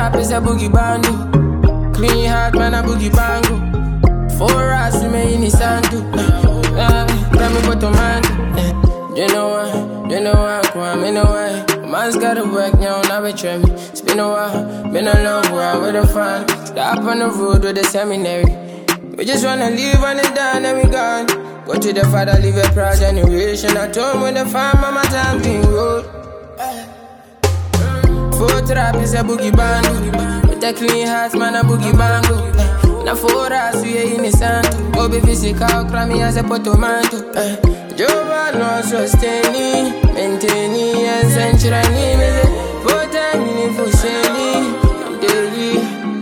trap is a boogie bandu. Clean heart man a boogie bango. 4 hours we may in the sandu. Tell me what to man. You know what, you know why. Man's gotta work now, now we try me. It's been a while, been a long while with a fan. Stop on the road with the seminary. We just wanna live on it down and we gone. Go to the father, leave a proud generation. I told with the farm, mama time being road. 4 trap is a boogie bandu. With a clean heart, man a boogie bango. Na 4 hours we in the sand. Oh be physical, crammy as a potomato. Giovanni sosteni, maintaining and centrally. For time in for sailing daily.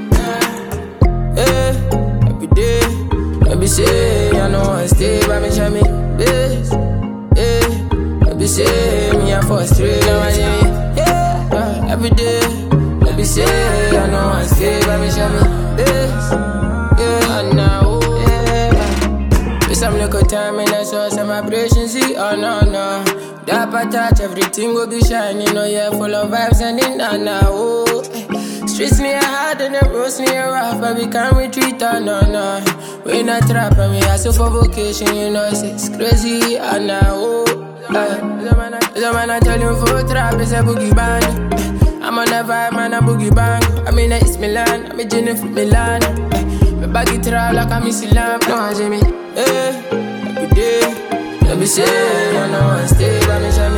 Every day, every say I know I stay by me, shame this. Every say me I frustrate. Every day, every say I know I stay by me, shame this. Now, some little time and I saw some vibration, see, oh no. Dapper touch, everything will be shining, oh yeah, full of vibes and in now. Streets near hard and the roads near rough, but we can't retreat, oh no. We not trap and we hustle for vocation, you know, it's crazy, oh no. The man I tell you for trap is a boogie band. I'm on a vibe, man, a boogie bang. I'm in East Milan, I'm in Jennifer Milan. My baggy trap like I'm missing lamp, no, Jimmy. Every day, let me say, I know I stay by me,